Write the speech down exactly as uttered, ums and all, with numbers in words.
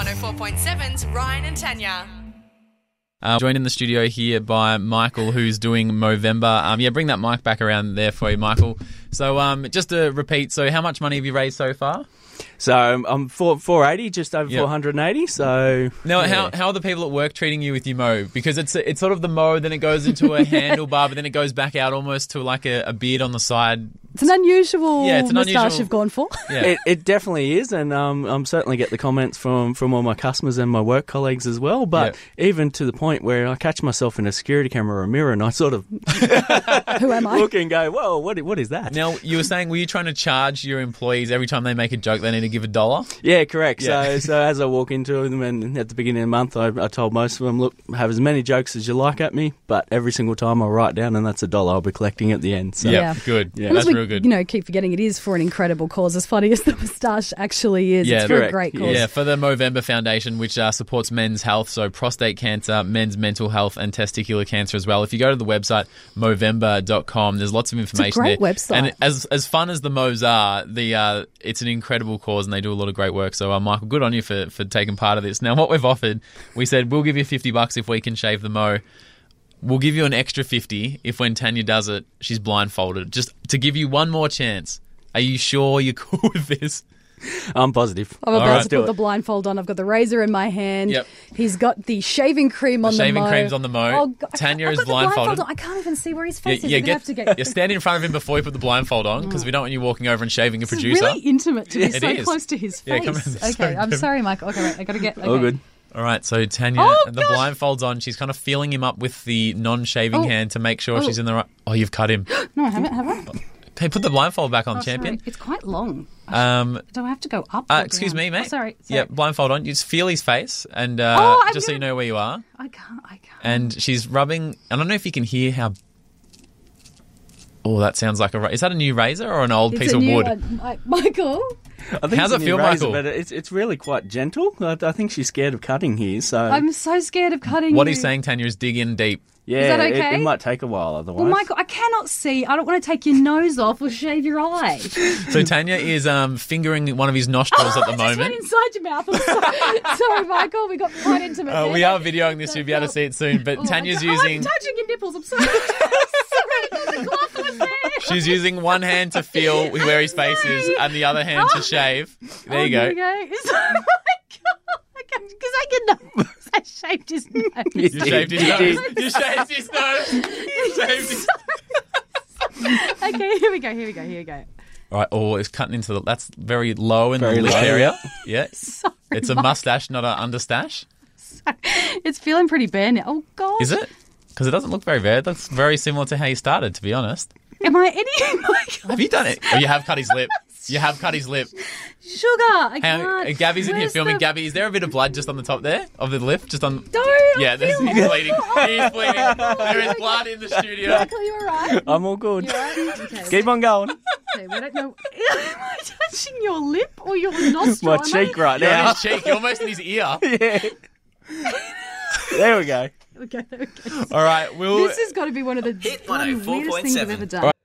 one oh four point seven's Ryan and Tanya. Uh, joined in the studio here by Michael, who's doing Movember. Um, yeah, bring that mic back around there for you, Michael. So um, just to repeat, so how much money have you raised so far? So um, I'm four four eighty, just over Yep. four hundred and eighty. So Now, yeah. how how are the people at work treating you with your mow? Because it's it's sort of the mow, then it goes into a handlebar, but then it goes back out almost to like a, a beard on the side. It's an unusual Yeah, it's an moustache unusual- you've gone for. Yeah. It, it definitely is, and um, I'm certainly get the comments from, from all my customers and my work colleagues as well. But even to the point where I catch myself in a security camera or a mirror, and I sort of Who am I? look and go, "Whoa, what what is that?" Now, you were saying, were you trying to charge your employees every time they make a joke, they need to give a dollar? Yeah, correct. Yeah. So, so as I walk into them, and at the beginning of the month, I, I told most of them, "Look, have as many jokes as you like at me, but every single time I write down, and that's a dollar I'll be collecting at the end." So. Yeah, Yeah. good. Yeah. Unless That's we, real good. You know, keep forgetting it is for an incredible cause. As funny as the moustache actually is, Yeah, it's for a correct. great cause. Yeah, for the Movember Foundation, which uh, supports men's health, so prostate cancer, men's mental health, and testicular cancer as well. If you go to the website movember dot com, there's lots of information great there. website. And as as fun as the mows are, the uh, it's an incredible cause, and they do a lot of great work. So, uh, Michael, good on you for for taking part of this. Now, what we've offered, we said we'll give you fifty bucks if we can shave the mow. We'll give you an extra fifty if when Tanya does it, she's blindfolded, just to give you one more chance. Are you sure you're cool with this? I'm positive. I'm about All right. to Do put it. the blindfold on. I've got the razor in my hand. Yep. He's got the shaving cream on the, shaving mow. cream's on the mow. Oh, God. Tanya I've is got the blindfold blindfolded. on. I can't even see where his Yeah, face is. yeah, We're gonna get, have to get. yeah, stand in front of him before you put the blindfold on, because we don't want you walking over and shaving a This is producer. really intimate to be It so is. close to his Yeah, face. come on, okay, so I'm good. sorry, Michael. Okay, right, I gotta get. Okay. All good. All right, so Tanya, Oh, the gosh. blindfold's on. She's kind of feeling him up with the non-shaving Oh. hand to make sure Oh. she's in the right... Oh, you've cut him. No, I haven't. Have I? Hey, put the blindfold back on, Oh, champion. sorry. It's quite long. Um, Do I have to go up? uh, or excuse down? me, mate. Oh, sorry. sorry. Yeah, blindfold on. You just feel his face, and uh, Oh, I've just so you never- know where you are. I can't. I can't. And she's rubbing... I don't know if you can hear how... Oh, that sounds like a... ra- Is that a new razor or an old It's piece a of new wood? one. Mi- Michael. I think How's it's it a new feel, razor, Michael? But it's it's really quite gentle. I, I think she's scared of cutting here. So I'm so scared of cutting. What you. he's saying, Tanya, is dig in deep. yeah, that it- okay? It, might take a while otherwise. Well, Michael, I cannot see. I don't want to take your nose off or shave your eye. So Tanya is um, fingering one of his nostrils at the I just went moment. inside your mouth. I'm sorry. Sorry, Michael. We got quite intimate. Uh, there. we are videoing this. You'll be able to see it soon. But Oh, Tanya's I- oh, using... I'm touching your nipples. I'm sorry. sorry. The cloth was there. She's using one hand to feel where his face is and the other hand to shave. There Oh, you go. There you go. It's- oh my God. Because I can I shaved his nose. You shaved his You nose. did. You shaved his nose. You shaved his... Okay, here we go. Here we go. Here we go. All right. Oh, it's cutting into the... That's very low in Very the lip low. area. Yeah. Sorry, It's a Mike. mustache, not an understash. It's feeling pretty bare now. Oh God. Is it? Because it doesn't look very bad. That's very similar to how you started, to be honest. Am I any? Michael? Have you done it? Oh, you have cut his lip. You have cut his lip. Sugar. I Hang can't. on, uh, Gabby's in here Where's filming. the- Gabby, is there a bit of blood just on the top there of the lip? Just on... Don't. Yeah, there's, feel- he's bleeding. He's bleeding. Oh, There is my blood in the studio. Michael, you alright? I'm all good. You alright? Okay. Keep on going. Okay, we don't know. Am I touching your lip or your nostril? My Am cheek I... right You're on now. his cheek. You're almost in his ear. Yeah. There we go. Okay, there we go. All right, we'll... This has got to be one of the Hit bloody weirdest things I've one oh four point seven. ever done.